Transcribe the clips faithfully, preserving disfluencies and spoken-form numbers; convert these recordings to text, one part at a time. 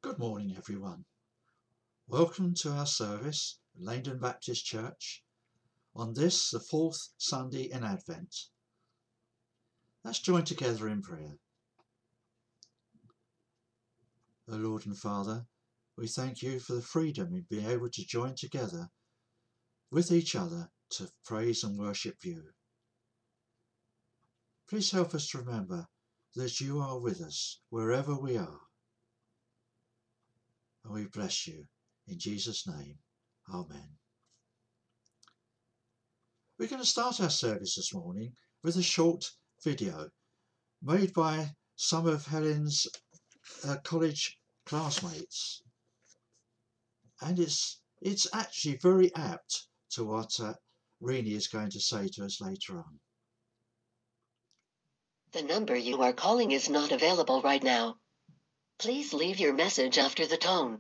Good morning, everyone. Welcome to our service at Langdon Baptist Church on this, the fourth Sunday in Advent. Let's join together in prayer. O Lord and Father, we thank you for the freedom in being able to join together with each other to praise and worship you. Please help us to remember that you are with us wherever we are. And we bless you in Jesus' name. Amen. We're going to start our service this morning with a short video made by some of Helen's uh, college classmates. And it's it's actually very apt to what uh, Rini is going to say to us later on. The number you are calling is not available right now. Please leave your message after the tone.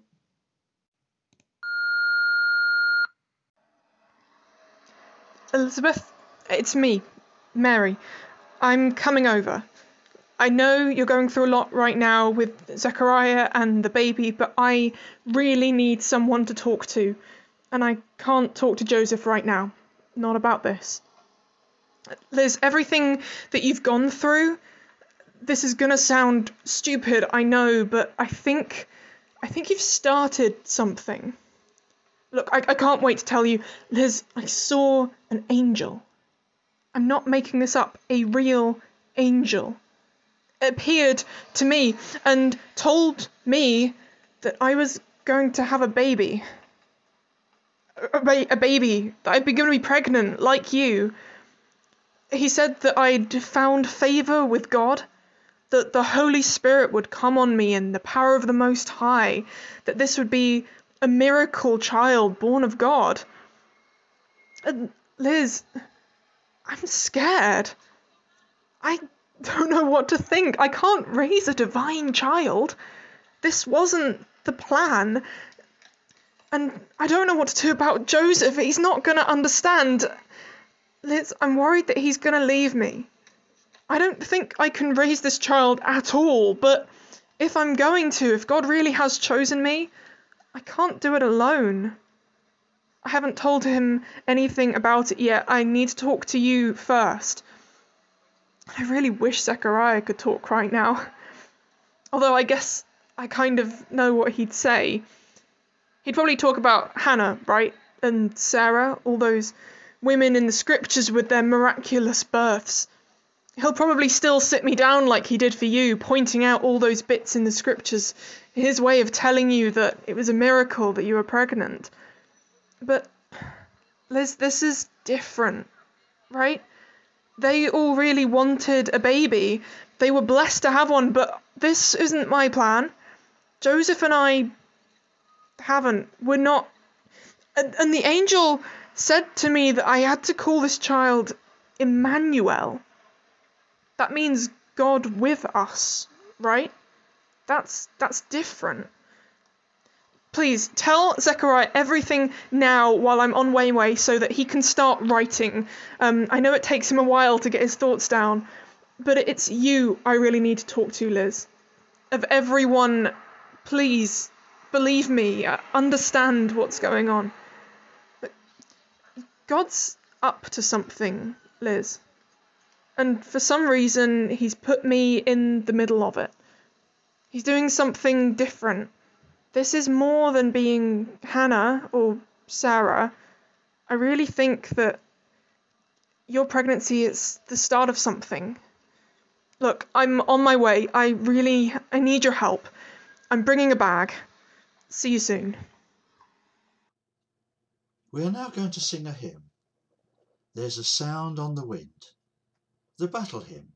Elizabeth, it's me, Mary. I'm coming over. I know you're going through a lot right now with Zechariah and the baby, but I really need someone to talk to. And I can't talk to Joseph right now. Not about this. Liz, everything that you've gone through, this is gonna sound stupid, I know, but I think, I think you've started something. Look, I, I can't wait to tell you, Liz, I saw an angel. I'm not making this up, a real angel. It appeared to me and told me that I was going to have a baby. A, ba- a baby, that I'd be going to be pregnant, like you. He said that I'd found favour with God, that the Holy Spirit would come on me in the power of the Most High, that this would be a miracle child born of God. And Liz, I'm scared. I don't know what to think. I can't raise a divine child. This wasn't the plan. And I don't know what to do about Joseph. He's not going to understand. Liz, I'm worried that he's going to leave me. I don't think I can raise this child at all, but if I'm going to, if God really has chosen me, I can't do it alone. I haven't told him anything about it yet. I need to talk to you first. I really wish Zechariah could talk right now. Although I guess I kind of know what he'd say. He'd probably talk about Hannah, right? And Sarah, all those women in the scriptures with their miraculous births. He'll probably still sit me down like he did for you, pointing out all those bits in the scriptures. His way of telling you that it was a miracle that you were pregnant. But, Liz, this is different, right? They all really wanted a baby. They were blessed to have one, but this isn't my plan. Joseph and I haven't. We're not. And, and the angel said to me that I had to call this child Emmanuel. That means God with us, right? That's that's different. Please tell Zechariah everything now while I'm on my way so that he can start writing. Um, I know it takes him a while to get his thoughts down, but it's you I really need to talk to, Liz. Of everyone, please, believe me, uh, understand what's going on. But God's up to something, Liz. And for some reason, he's put me in the middle of it. He's doing something different. This is more than being Hannah or Sarah. I really think that your pregnancy is the start of something. Look, I'm on my way. I really, I need your help. I'm bringing a bag. See you soon. We are now going to sing a hymn. There's a sound on the wind. The Battle Hymn.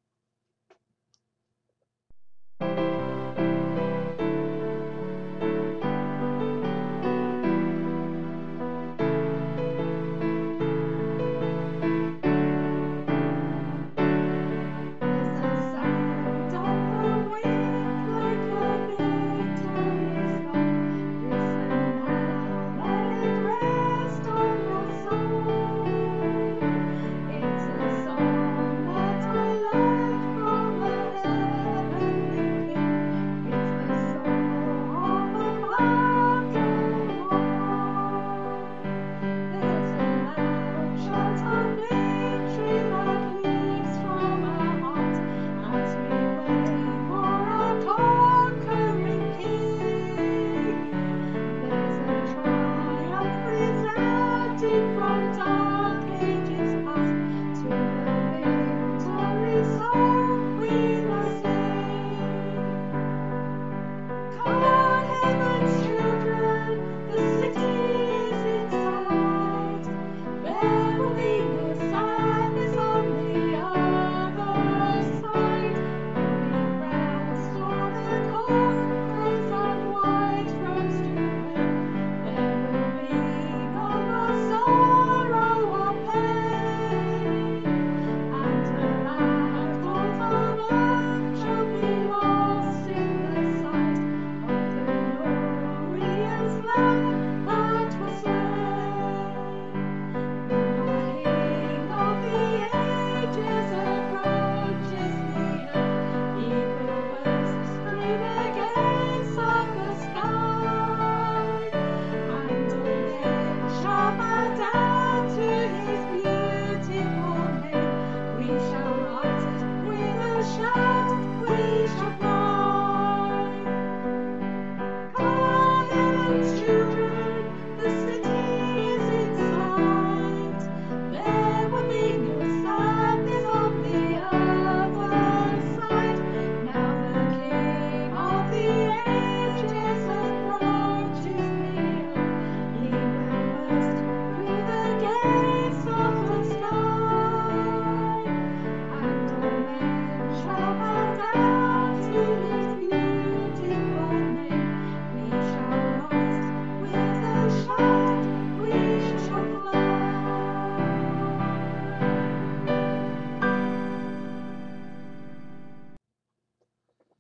It's a song that I love.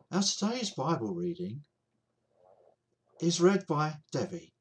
Our today's Bible reading is read by Debbie.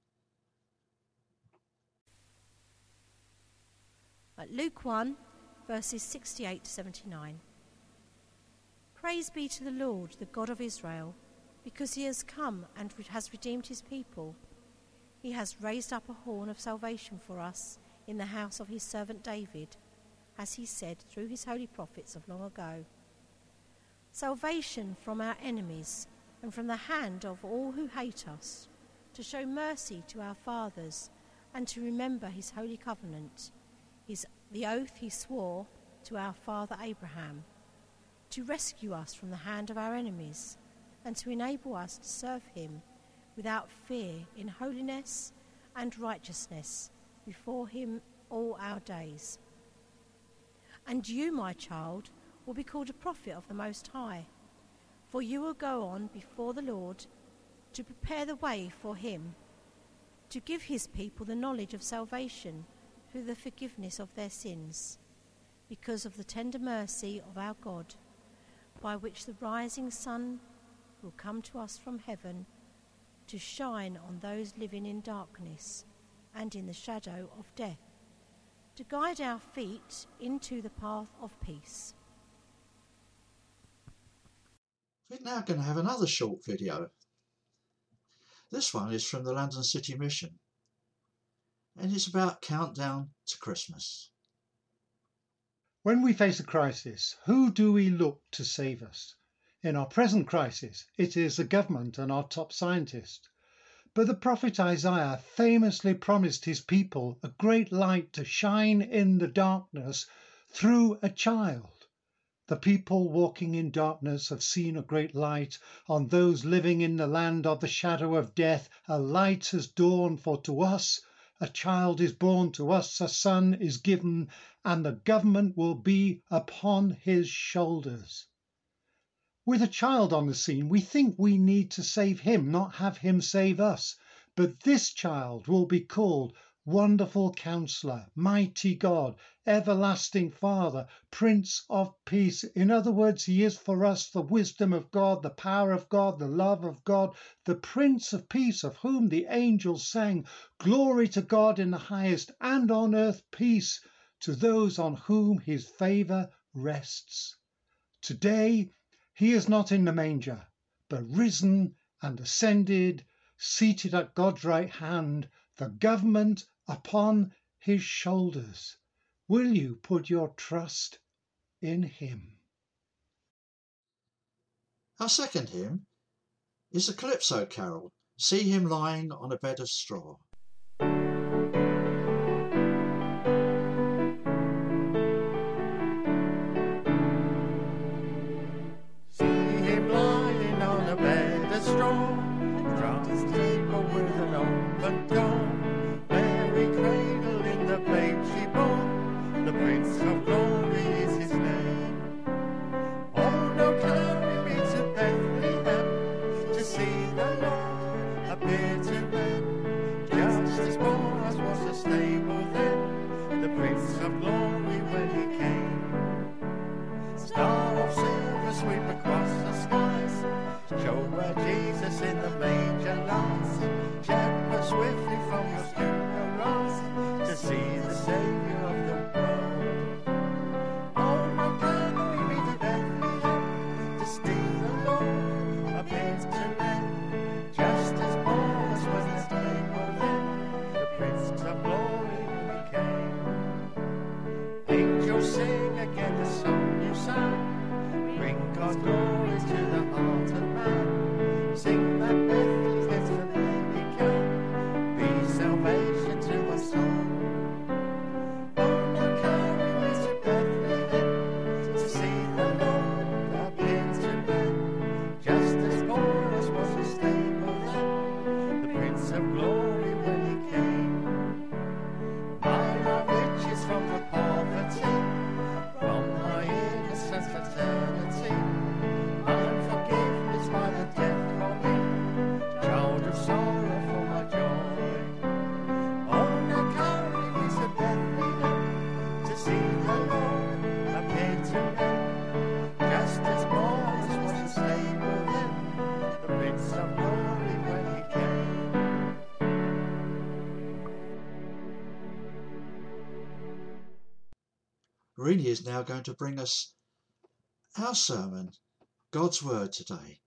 Luke one, verses sixty-eight to seventy-nine. Praise be to the Lord, the God of Israel, because he has come and has redeemed his people. He has raised up a horn of salvation for us in the house of his servant David, as he said through his holy prophets of long ago. Salvation from our enemies and from the hand of all who hate us, to show mercy to our fathers and to remember his holy covenant, his, the oath he swore to our father Abraham, to rescue us from the hand of our enemies and to enable us to serve him without fear in holiness and righteousness before him all our days. And you, my child, will be called a prophet of the Most High, for you will go on before the Lord to prepare the way for him, to give his people the knowledge of salvation through the forgiveness of their sins, because of the tender mercy of our God, by which the rising sun will come to us from heaven to shine on those living in darkness and in the shadow of death, to guide our feet into the path of peace. We're now going to have another short video. This one is from the London City Mission, and it's about Countdown to Christmas. When we face a crisis, who do we look to save us? In our present crisis, it is the government and our top scientist. But the prophet Isaiah famously promised his people a great light to shine in the darkness through a child. The people walking in darkness have seen a great light. On those living in the land of the shadow of death, a light has dawned, for to us a child is born, to us a son is given, and the government will be upon his shoulders. With a child on the scene, we think we need to save him, not have him save us. But this child will be called Wonderful Counselor, Mighty God, Everlasting Father, Prince of Peace. In other words, he is for us the wisdom of God, the power of God, the love of God, the Prince of Peace, of whom the angels sang, "Glory to God in the highest, and on earth peace to those on whom his favour rests." Today, he is not in the manger, but risen and ascended, seated at God's right hand, the government upon his shoulders. Will you put your trust in him? Our second hymn is the Calypso Carol, See Him Lying on a Bed of Straw. See him lying on a bed of straw, across the table with an open door, Mary cradled in the babe she bore, the Prince of Glory is his name. Oh, now carry me to Bethlehem, to see the Lord appear to men, just as Boaz was a stable then, the Prince of Glory when he came. Star of silver sweep across the skies, show where Jesus in the manger lies. Shepherd swiftly from your stew arise, to see the Saviour of the world. Oh, my carry me to Bethlehem, to see the Lord appears to men, just as Boaz was a stable then, the Prince of Glory when he came. Angels sing again the song you sang, bring God's glory to the heart of man. Sing that Bethlehem's the baby can be salvation to us all. Oh, now carry me to Bethlehem, to see the Lord appear to men, just as Boaz was a stable then, the Prince of Glory when he came. Mine are riches from the poverty, from my innocence eternity. I'm forgiven Rini is now going to bring us our sermon, God's Word today.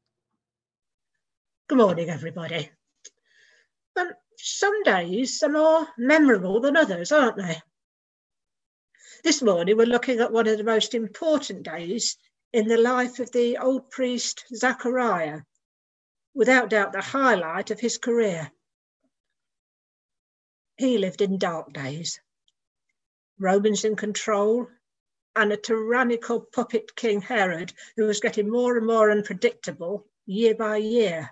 Good morning, everybody. Um, some days are more memorable than others, aren't they? This morning we're looking at one of the most important days in the life of the old priest Zachariah, without doubt the highlight of his career. He lived in dark days. Romans in control, and a tyrannical puppet king Herod who was getting more and more unpredictable year by year.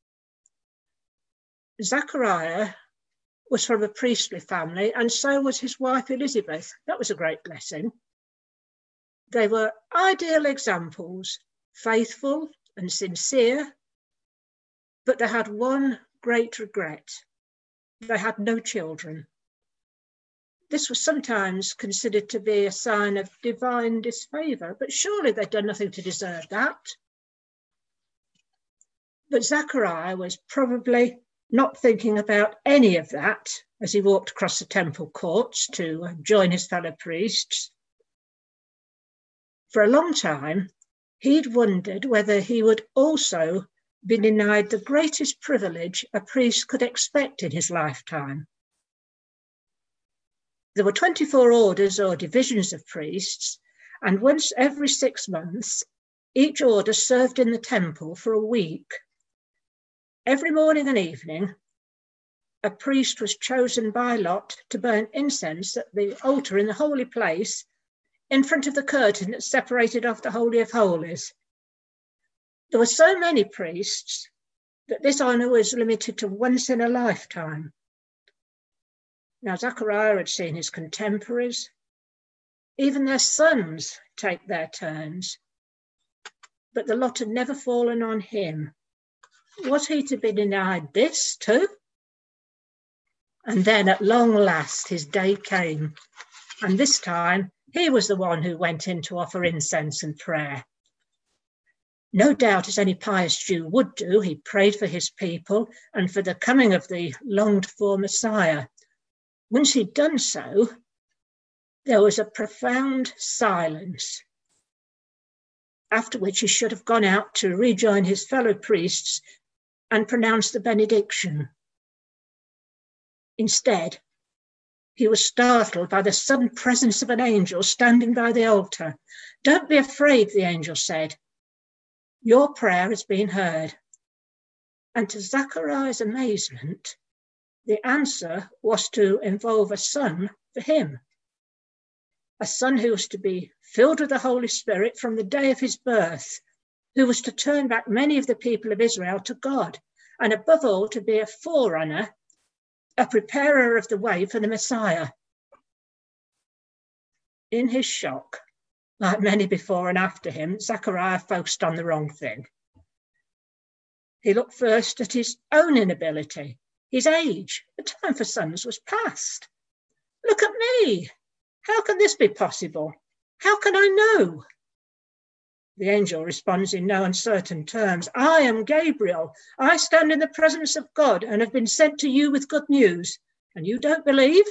Zachariah was from a priestly family, and so was his wife Elizabeth. That was a great blessing. They were ideal examples, faithful and sincere, but they had one great regret. They had no children. This was sometimes considered to be a sign of divine disfavour, but surely they'd done nothing to deserve that. But Zachariah was probably not thinking about any of that as he walked across the temple courts to join his fellow priests. For a long time, he'd wondered whether he would also be denied the greatest privilege a priest could expect in his lifetime. There were twenty-four orders or divisions of priests, and once every six months, each order served in the temple for a week. Every morning and evening, a priest was chosen by lot to burn incense at the altar in the holy place in front of the curtain that separated off the Holy of Holies. There were so many priests that this honour was limited to once in a lifetime. Now, Zachariah had seen his contemporaries, even their sons, take their turns, but the lot had never fallen on him. Was he to be denied this too? And then at long last his day came, and this time he was the one who went in to offer incense and prayer. No doubt, as any pious Jew would do, he prayed for his people and for the coming of the longed-for Messiah. Once he'd done so, there was a profound silence, after which he should have gone out to rejoin his fellow priests and pronounce the benediction. Instead, he was startled by the sudden presence of an angel standing by the altar. "Don't be afraid," the angel said. "Your prayer has been heard." And to Zachariah's amazement, the answer was to involve a son for him, a son who was to be filled with the Holy Spirit from the day of his birth, who was to turn back many of the people of Israel to God, and above all to be a forerunner, a preparer of the way for the Messiah. In his shock, like many before and after him, Zachariah focused on the wrong thing. He looked first at his own inability, his age. The time for sons was past. "Look at me. How can this be possible? How can I know?" The angel responds in no uncertain terms. "I am Gabriel. I stand in the presence of God and have been sent to you with good news. And you don't believe?"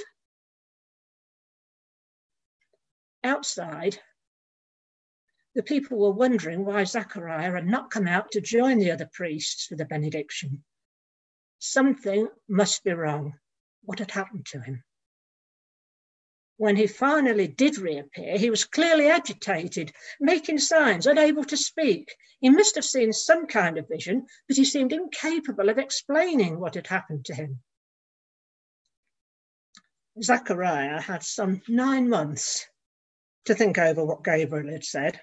Outside, the people were wondering why Zachariah had not come out to join the other priests for the benediction. Something must be wrong. What had happened to him? When he finally did reappear, he was clearly agitated, making signs, unable to speak. He must have seen some kind of vision, but he seemed incapable of explaining what had happened to him. Zachariah had some nine months to think over what Gabriel had said.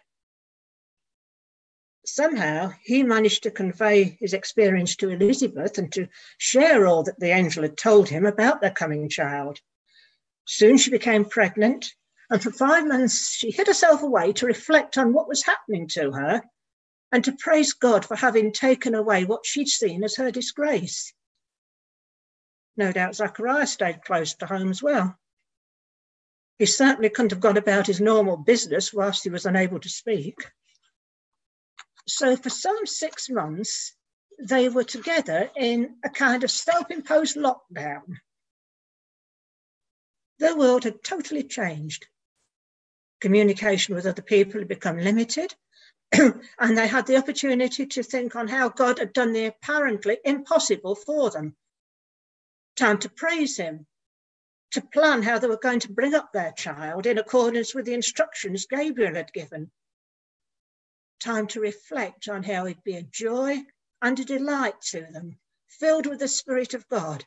Somehow he managed to convey his experience to Elizabeth and to share all that the angel had told him about their coming child. Soon she became pregnant, and for five months she hid herself away to reflect on what was happening to her and to praise God for having taken away what she'd seen as her disgrace. No doubt Zachariah stayed close to home as well. He certainly couldn't have gone about his normal business whilst he was unable to speak. So for some six months, they were together in a kind of self-imposed lockdown. Their world had totally changed. Communication with other people had become limited, and they had the opportunity to think on how God had done the apparently impossible for them. Time to praise him, to plan how they were going to bring up their child in accordance with the instructions Gabriel had given. Time to reflect on how he'd be a joy and a delight to them, filled with the Spirit of God.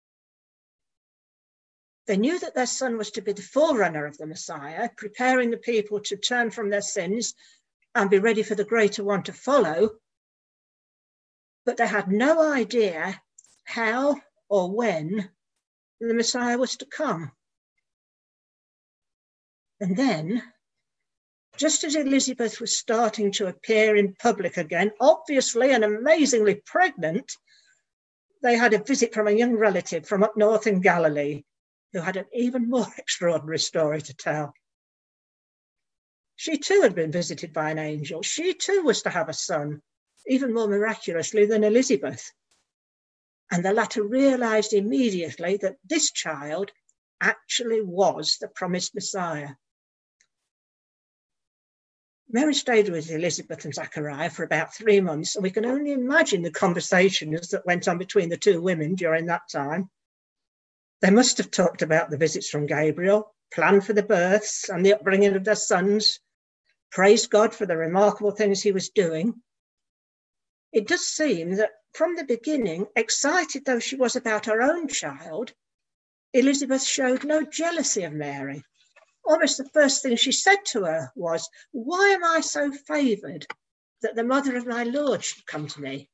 They knew that their son was to be the forerunner of the Messiah, preparing the people to turn from their sins and be ready for the greater one to follow. But they had no idea how or when the Messiah was to come. And then, just as Elizabeth was starting to appear in public again, obviously and amazingly pregnant, they had a visit from a young relative from up north in Galilee, who had an even more extraordinary story to tell. She too had been visited by an angel. She too was to have a son, even more miraculously than Elizabeth. And the latter realized immediately that this child actually was the promised Messiah. Mary stayed with Elizabeth and Zachariah for about three months, and we can only imagine the conversations that went on between the two women during that time. They must have talked about the visits from Gabriel, planned for the births and the upbringing of their sons, praised God for the remarkable things he was doing. It does seem that from the beginning, excited though she was about her own child, Elizabeth showed no jealousy of Mary. Almost the first thing she said to her was, "Why am I so favoured that the mother of my Lord should come to me?"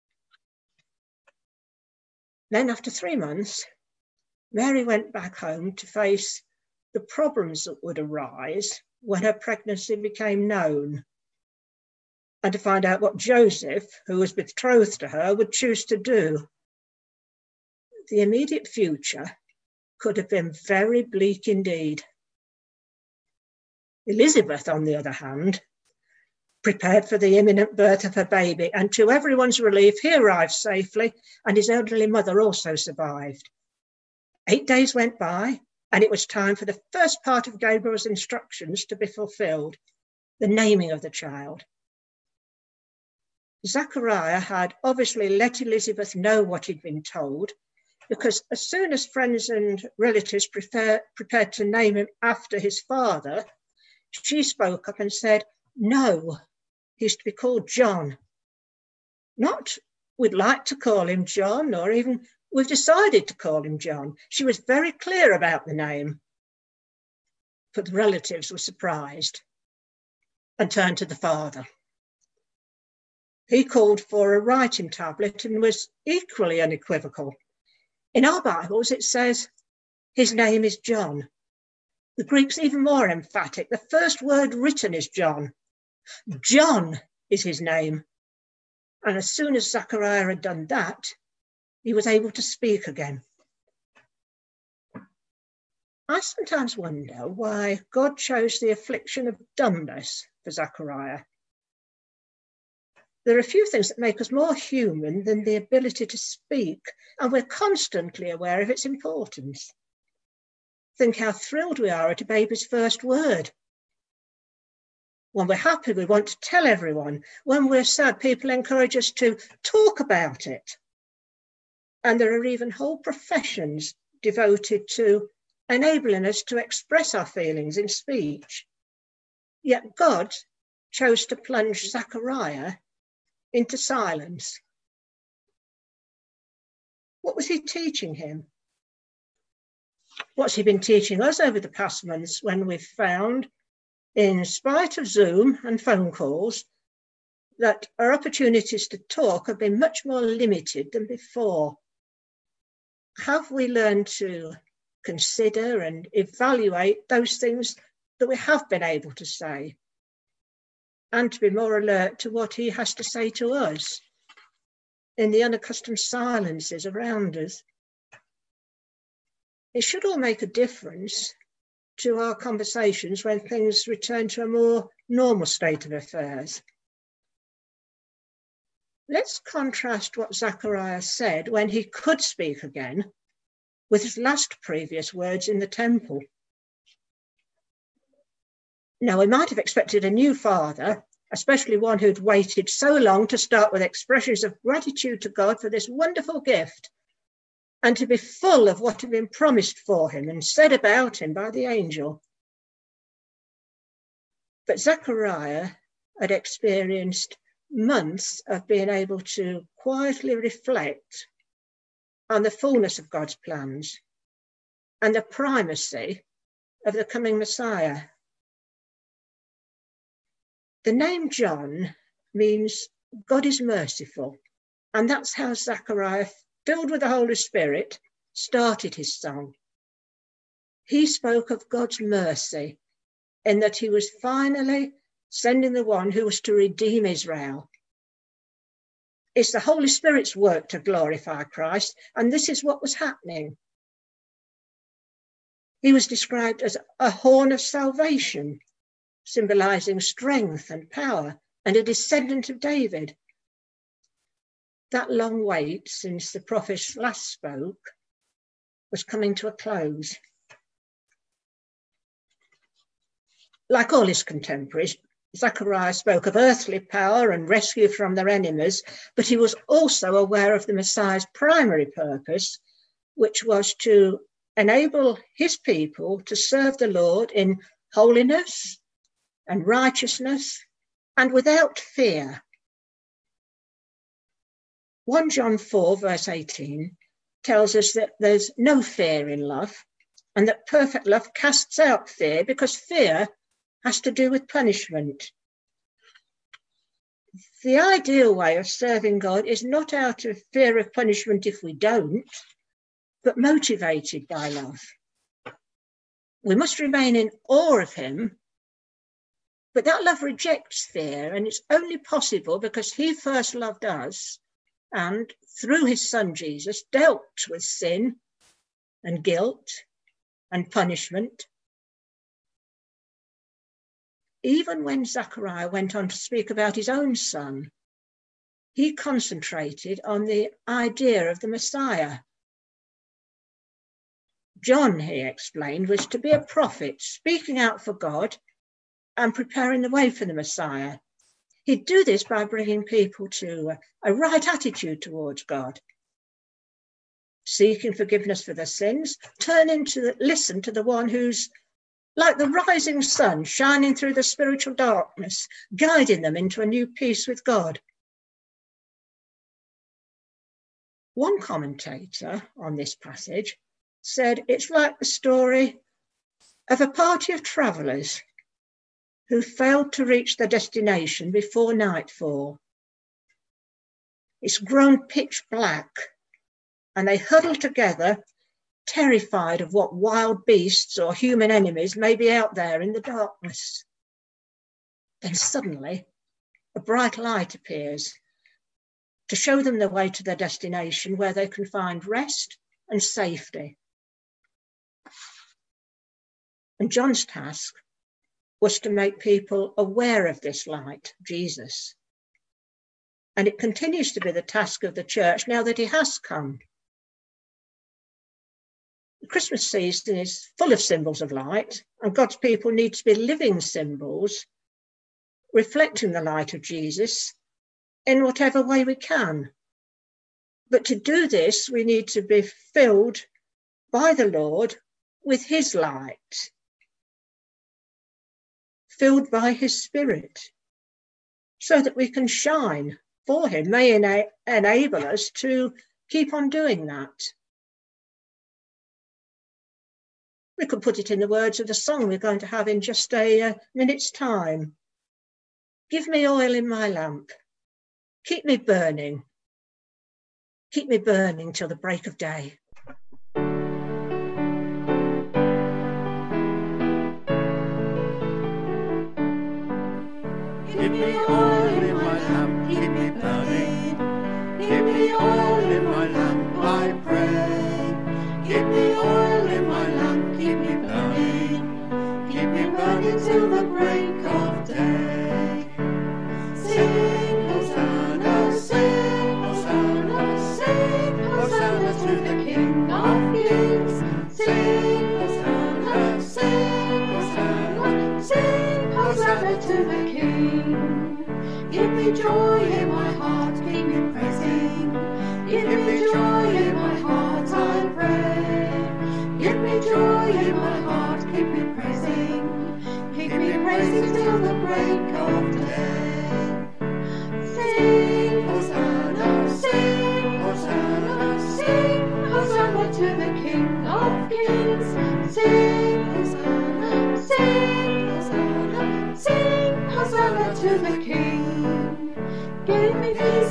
Then after three months, Mary went back home to face the problems that would arise when her pregnancy became known, and to find out what Joseph, who was betrothed to her, would choose to do. The immediate future could have been very bleak indeed. Elizabeth, on the other hand, prepared for the imminent birth of her baby, and to everyone's relief, he arrived safely, and his elderly mother also survived. Eight days went by, and it was time for the first part of Gabriel's instructions to be fulfilled, the naming of the child. Zachariah had obviously let Elizabeth know what he'd been told, because as soon as friends and relatives prefer, prepared to name him after his father, she spoke up and said, "No, he's to be called John." Not, "We'd like to call him John," or even, "We've decided to call him John." She was very clear about the name. But the relatives were surprised and turned to the father. He called for a writing tablet and was equally unequivocal. In our Bibles, it says, "His name is John." The Greek's even more emphatic. The first word written is John. John is his name. And as soon as Zachariah had done that, he was able to speak again. I sometimes wonder why God chose the affliction of dumbness for Zachariah. There are a few things that make us more human than the ability to speak, and we're constantly aware of its importance. Think how thrilled we are at a baby's first word. When we're happy, we want to tell everyone. When we're sad, people encourage us to talk about it. And there are even whole professions devoted to enabling us to express our feelings in speech. Yet God chose to plunge Zachariah into silence. What was he teaching him? What's he been teaching us over the past months when we've found, in spite of Zoom and phone calls, that our opportunities to talk have been much more limited than before? Have we learned to consider and evaluate those things that we have been able to say, and to be more alert to what he has to say to us in the unaccustomed silences around us? It should all make a difference to our conversations when things return to a more normal state of affairs. Let's contrast what Zachariah said when he could speak again with his last previous words in the temple. Now, we might have expected a new father, especially one who'd waited so long, to start with expressions of gratitude to God for this wonderful gift and to be full of what had been promised for him and said about him by the angel. But Zechariah had experienced months of being able to quietly reflect on the fullness of God's plans and the primacy of the coming Messiah. The name John means God is merciful, and that's how Zechariah, filled with the Holy Spirit, started his song. He spoke of God's mercy in that he was finally sending the one who was to redeem Israel. It's the Holy Spirit's work to glorify Christ, and this is what was happening. He was described as a horn of salvation, symbolizing strength and power, and a descendant of David. That long wait since the prophet last spoke was coming to a close. Like all his contemporaries, Zechariah spoke of earthly power and rescue from their enemies, but he was also aware of the Messiah's primary purpose, which was to enable his people to serve the Lord in holiness and righteousness and without fear. First John four verse eighteen tells us that there's no fear in love and that perfect love casts out fear, because fear has to do with punishment. The ideal way of serving God is not out of fear of punishment if we don't, but motivated by love. We must remain in awe of him, but that love rejects fear, and it's only possible because he first loved us and, through his son Jesus, dealt with sin and guilt and punishment. Even when Zechariah went on to speak about his own son, he concentrated on the idea of the Messiah. John, he explained, was to be a prophet, speaking out for God and preparing the way for the Messiah. He'd do this by bringing people to a right attitude towards God, seeking forgiveness for their sins, turning to listen to the one who's like the rising sun shining through the spiritual darkness, guiding them into a new peace with God. One commentator on this passage said it's like the story of a party of travellers who failed to reach their destination before nightfall. It's grown pitch black, and they huddle together, terrified of what wild beasts or human enemies may be out there in the darkness. Then suddenly, a bright light appears to show them the way to their destination, where they can find rest and safety. And John's task was to make people aware of this light, Jesus. And it continues to be the task of the church now that he has come. The Christmas season is full of symbols of light, and God's people need to be living symbols, reflecting the light of Jesus in whatever way we can. But to do this, we need to be filled by the Lord with his light, filled by his Spirit, so that we can shine for him, may ena- enable us to keep on doing that. We could put it in the words of the song we're going to have in just a uh, minute's time. Give me oil in my lamp. Keep me burning. Keep me burning till the break of day. Give me oil in my lamp, keep me burning. Give me oil in my lamp, I pray. Give me oil in my lamp, keep me burning. Keep me burning till the break of day. Sing, Hosanna, sing, Hosanna, sing, Hosanna to the King.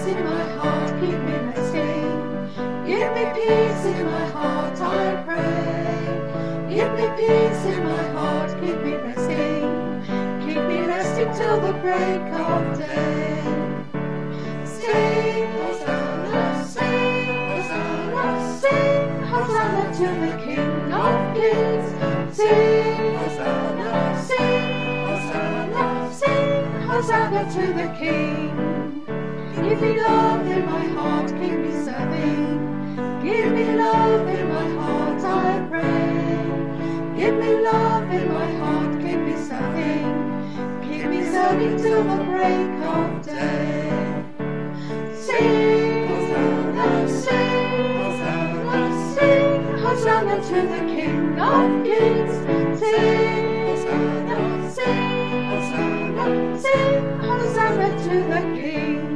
peace in my heart, keep me resting. Give me peace in my heart, I pray. Give me peace in my heart, keep me resting. Keep me resting till the break of day. Sing, Hosanna, sing, Hosanna, sing, Hosanna to the King of Kings. Sing, Hosanna, sing, Hosanna, sing, Hosanna to the King. Give me love in my heart, keep me serving. Give me love in my heart, I pray. Give me love in my heart, keep me serving. Keep me serving till the break of day. Sing, Hosanna, sing, Hosanna, sing, Hosanna to the King of Kings. Sing, Hosanna, sing, Hosanna, sing, Hosanna to the King.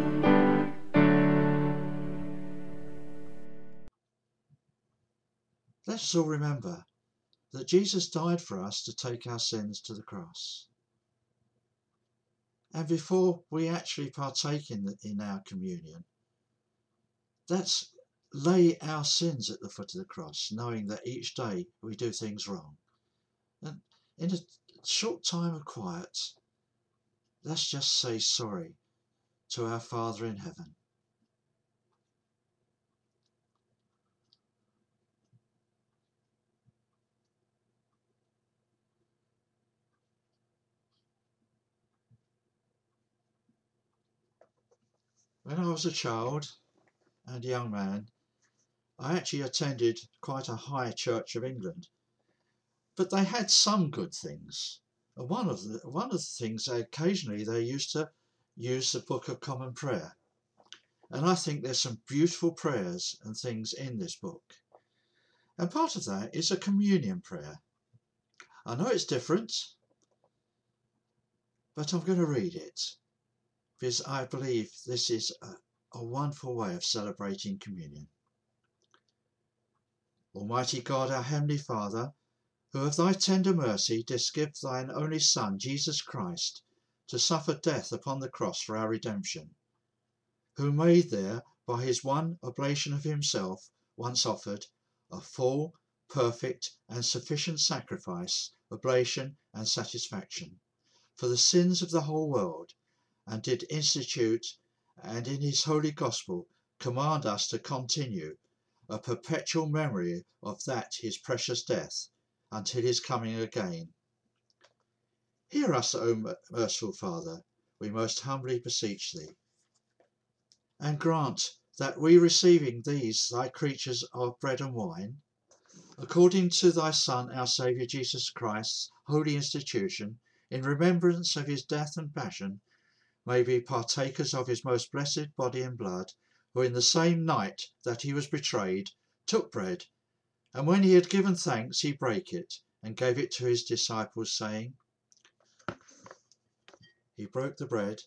Let's all remember that Jesus died for us to take our sins to the cross. And before we actually partake in, the, in our communion, let's lay our sins at the foot of the cross, knowing that each day we do things wrong. And in a short time of quiet, let's just say sorry to our Father in heaven. When I was a child and a young man, I actually attended quite a high Church of England, but they had some good things. One of the one of the things, occasionally they used to use the Book of Common Prayer, and I think there's some beautiful prayers and things in this book. And part of that is a communion prayer. I know it's different, but I'm going to read it because I believe this is a, a wonderful way of celebrating communion. Almighty God, our Heavenly Father, who of thy tender mercy didst give thine only Son, Jesus Christ, to suffer death upon the cross for our redemption, who made there, by his one oblation of himself, once offered, a full, perfect, and sufficient sacrifice, oblation, and satisfaction, for the sins of the whole world, and did institute, and in his holy gospel command us to continue a perpetual memory of that his precious death, until his coming again. Hear us, O merciful Father, we most humbly beseech thee, and grant that we, receiving these thy creatures of bread and wine, according to thy Son, our Saviour Jesus Christ's holy institution, in remembrance of his death and passion, may be partakers of his most blessed body and blood, who in the same night that he was betrayed took bread, and when he had given thanks, he brake it, and gave it to his disciples, saying, he broke the bread,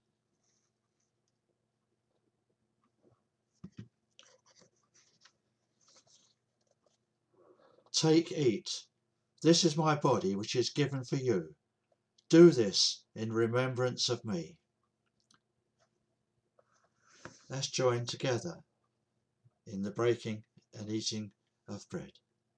take, eat, this is my body which is given for you. Do this in remembrance of me. Let's join together in the breaking and eating of bread.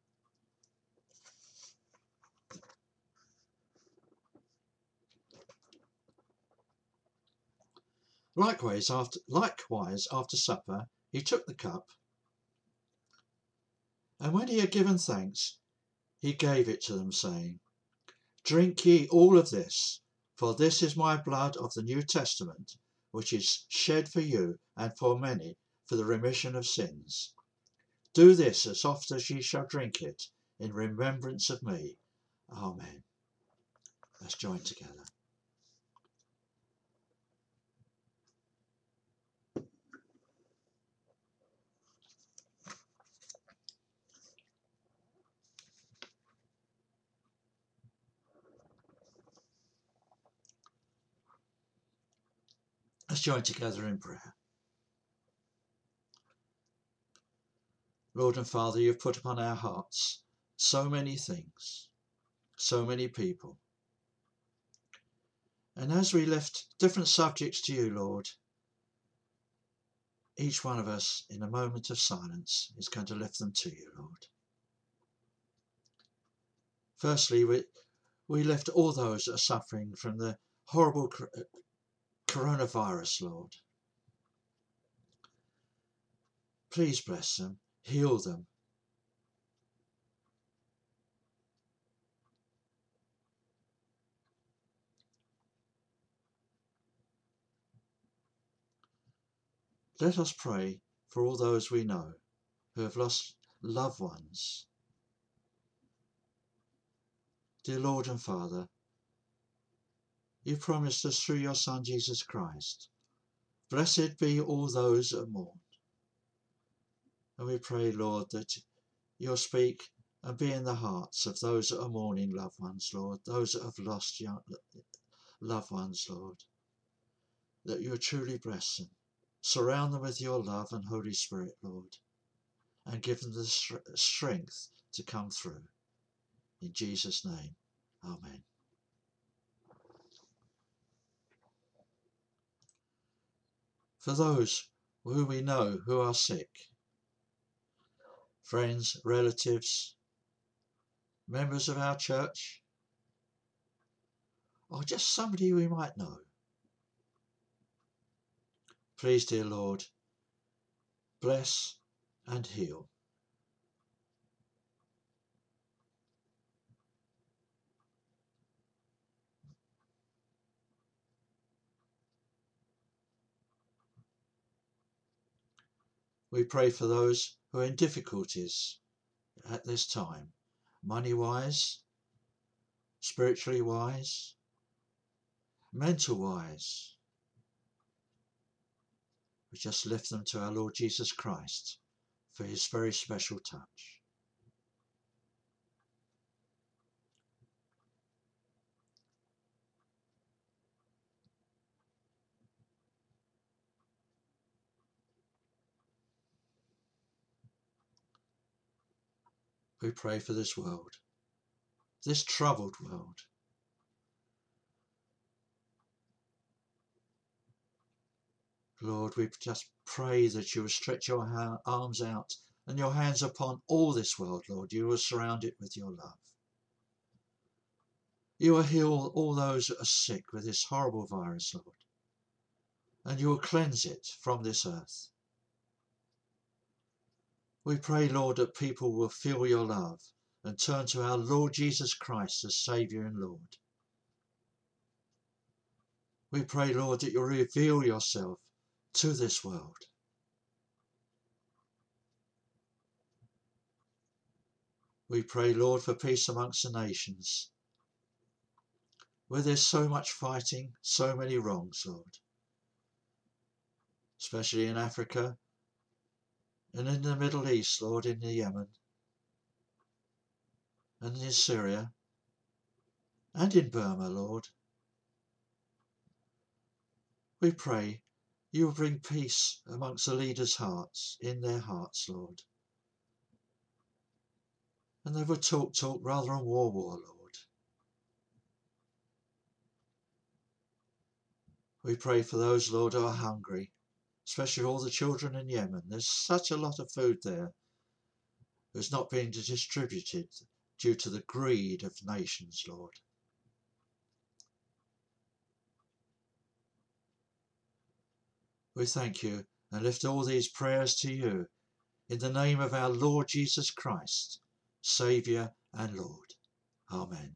Likewise after, likewise, after supper, he took the cup, and when he had given thanks, he gave it to them, saying, drink ye all of this, for this is my blood of the New Testament, which is shed for you and for many for the remission of sins. Do this as oft as ye shall drink it, in remembrance of me. Amen. Let's join together. Let's join together in prayer. Lord and Father, you've put upon our hearts so many things, so many people. And as we lift different subjects to you, Lord, each one of us in a moment of silence is going to lift them to you, Lord. Firstly, we, we lift all those that are suffering from the horrible coronavirus, Lord. Please bless them, heal them. Let us pray for all those we know who have lost loved ones. Dear Lord and Father, you promised us through your Son Jesus Christ, blessed be all those that mourn. And we pray, Lord, that you'll speak and be in the hearts of those that are mourning loved ones, Lord, those that have lost young, loved ones, Lord, that you'll truly bless them. Surround them with your love and Holy Spirit, Lord, and give them the strength to come through. In Jesus' name, amen. For those who we know who are sick, friends, relatives, members of our church, or just somebody we might know, please, dear Lord, bless and heal. We pray for those who are in difficulties at this time, money-wise, spiritually wise, mental-wise. We just lift them to our Lord Jesus Christ for his very special touch. We pray for this world, this troubled world. Lord, we just pray that you will stretch your arms out and your hands upon all this world, Lord. You will surround it with your love. You will heal all those that are sick with this horrible virus, Lord, and you will cleanse it from this earth. We pray, Lord, that people will feel your love and turn to our Lord Jesus Christ as Saviour and Lord. We pray, Lord, that you'll reveal yourself to this world. We pray, Lord, for peace amongst the nations, where there's so much fighting, so many wrongs, Lord, especially in Africa and in the Middle East, Lord, in the Yemen and in Syria and in Burma, Lord. We pray you will bring peace amongst the leaders' hearts, in their hearts, Lord. And they will talk, talk rather than war, war, Lord. We pray for those, Lord, who are hungry, especially all the children in Yemen. There's such a lot of food there that's not being distributed due to the greed of nations, Lord. We thank you and lift all these prayers to you in the name of our Lord Jesus Christ, Saviour and Lord. Amen.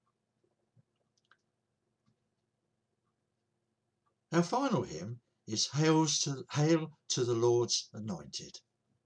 Our final hymn is Hails to, Hail to the Lord's Anointed.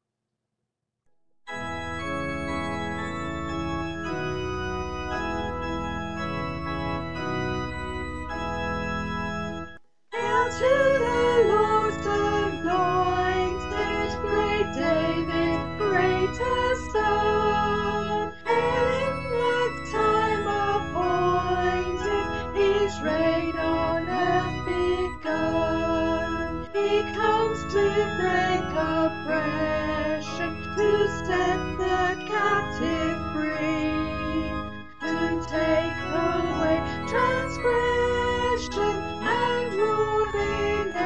Hail to the Lord's anointed, great David, greatest Son. Hail in the time appointed, his reign on earth begun. He comes to break oppression, to set the captive free, to take away transgression and rule in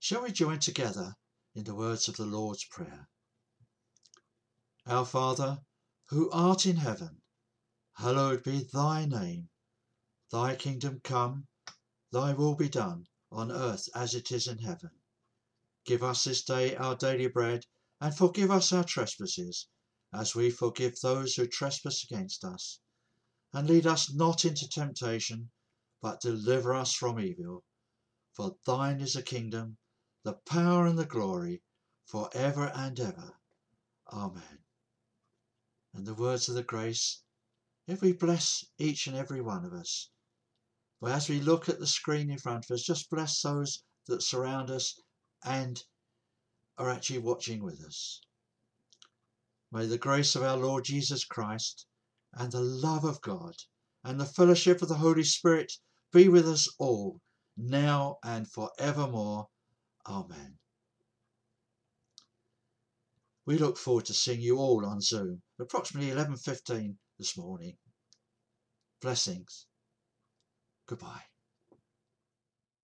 Shall we join together in the words of the Lord's Prayer? Our Father, who art in heaven, hallowed be thy name. Thy kingdom come, thy will be done, on earth as it is in heaven. Give us this day our daily bread, and forgive us our trespasses, as we forgive those who trespass against us. And lead us not into temptation, but deliver us from evil. For thine is the kingdom, the power and the glory, for ever and ever. Amen. And the words of the grace, if we bless each and every one of us. Well, as we look at the screen in front of us, just bless those that surround us and are actually watching with us. May the grace of our Lord Jesus Christ and the love of God and the fellowship of the Holy Spirit be with us all, now and forevermore. Amen. We look forward to seeing you all on Zoom, approximately eleven fifteen this morning. Blessings. Goodbye.